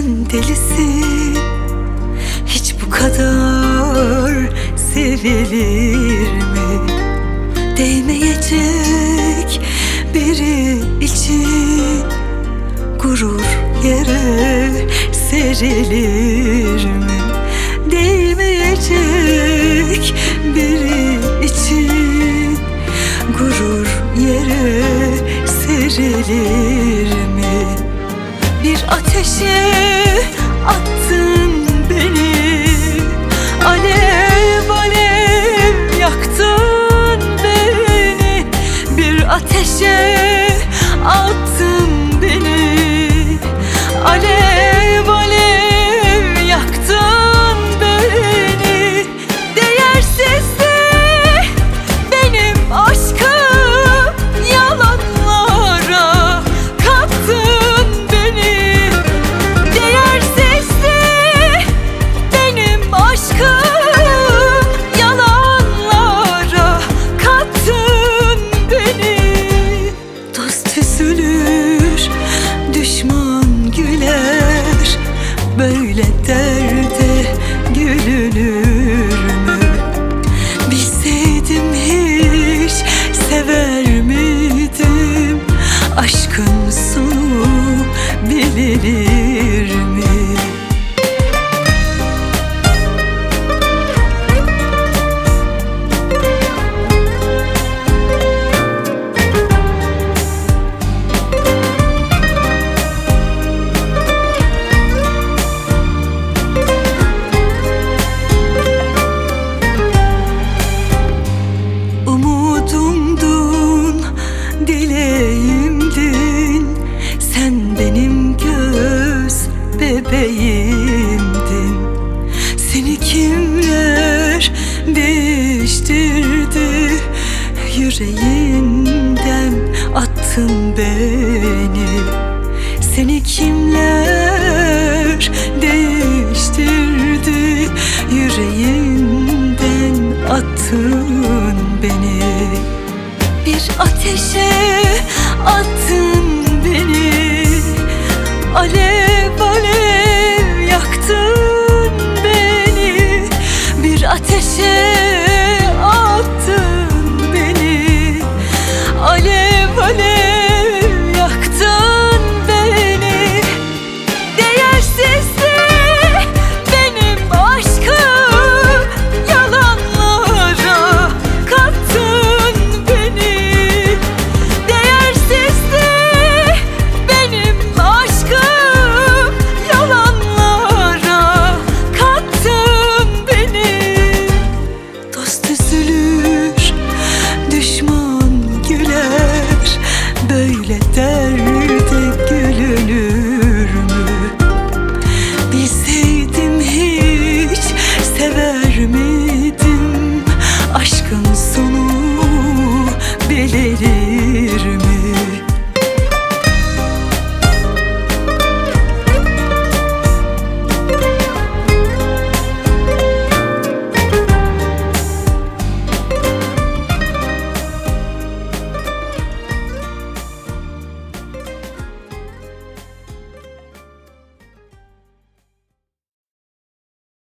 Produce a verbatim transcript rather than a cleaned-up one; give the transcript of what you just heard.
delisin. Hiç bu kadar sevilir mi? Değmeyecek biri için gurur yere serilir mi? Değmeyecek biri için gurur yere serilir mi? Bir ateşe attın beni, alev alev yaktın beni. Bir ateşe attın beni, alev alev yaktın beni. Değersizdi benim aşkım, yalanlara kattın beni. Değersizdi benim aşkım, yalanlara kattın beni. Dost üzülür, düşman güler, böyle derde gülünür mü? Bilseydim hiç sever miydim? Aşkın sonu bilinir mi? Umudumdun, dileğimdin, sen benim göz bebeğimdin. Seni kimler değiştirdi yüreğim?